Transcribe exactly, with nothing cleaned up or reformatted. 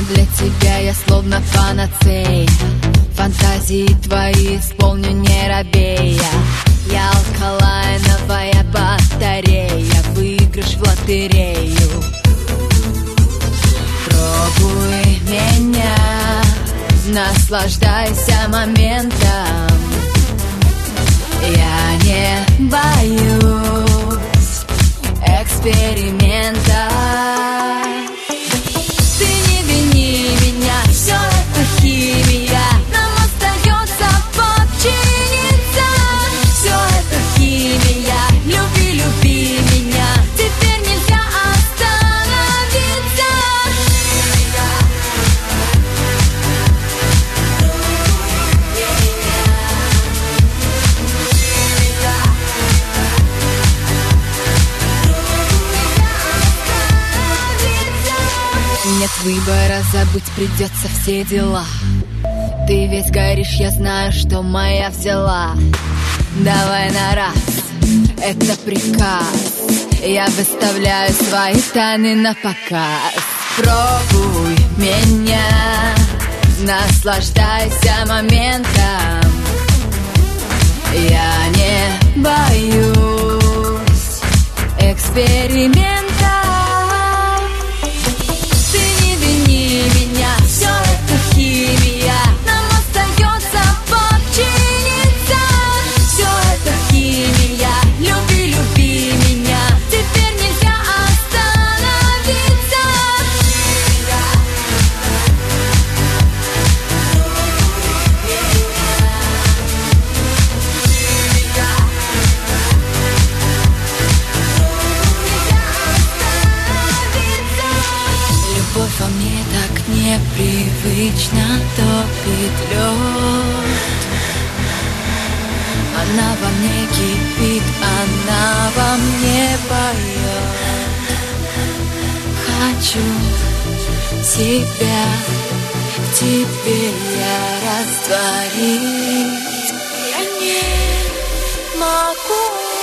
Для тебя я словно панацея, фантазии твои исполню не робея. Я алкалайновая батарея, выигрыш в лотерею. Пробуй меня, наслаждайся моментом. Я не боюсь эксперимента. Ты не вини меня, все это химия, нам остается подчиниться. Все это химия, люби, люби меня, теперь нельзя остановиться. Нет выбора, забыть придется все дела. Ты весь горишь, я знаю, что моя взяла. Давай на раз, это приказ. Я выставляю свои тайны на показ. Пробуй меня, наслаждайся моментом. Я не боюсь эксперимента. Все это химия, нам остается подчиниться. Все это химия, люби, люби меня, теперь нельзя остановиться. Любовь во мне так непривычно топит лед. Она во мне кипит, она во мне поет. Хочу себя в тебе я растворить. Я не могу.